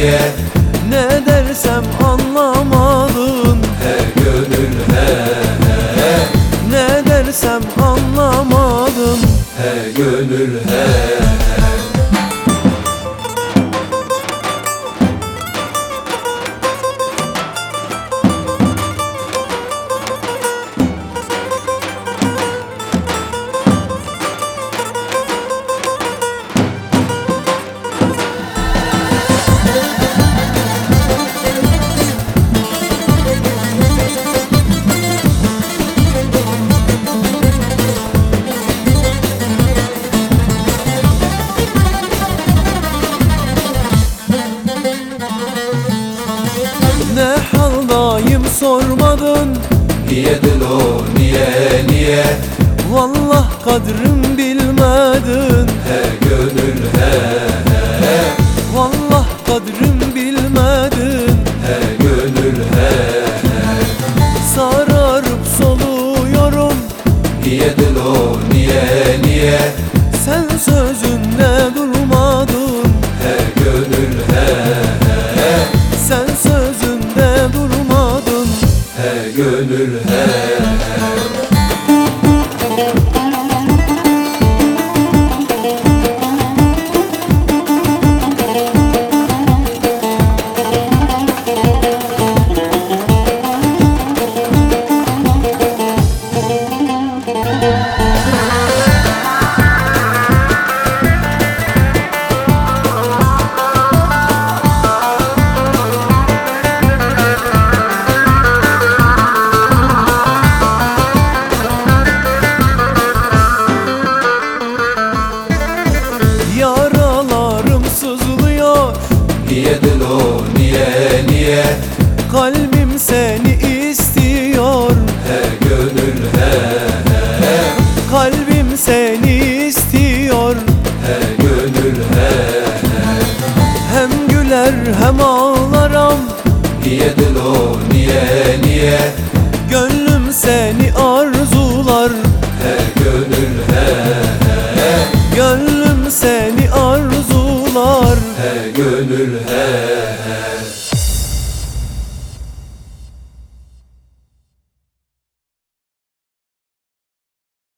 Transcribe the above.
niye? Ne dersem anlamadın, He gönül he, ne dersem anlamadın. he gönül he. Ne haldayım sormadın, Niye dilo niye niye? vallah kadrim bilmedin. He gönül he, Vallah kadrim bilmedin. he gönül he. Sararıp soluyorum, Niye dilo niye niye? sen sözünde durmadın. He gönül he, Sen sözünde durmadın. he gönül he. Yaralarım sızlıyor, Niye dilo niye niye? kalbim seni istiyor. He gönül he, Kalbim seni istiyor. he gönül he. Hem güler hem ağlarım, Niye dilo niye niye? gönlüm seni arzular. He gönül he, Gönlüm seni arzular. he gönül he.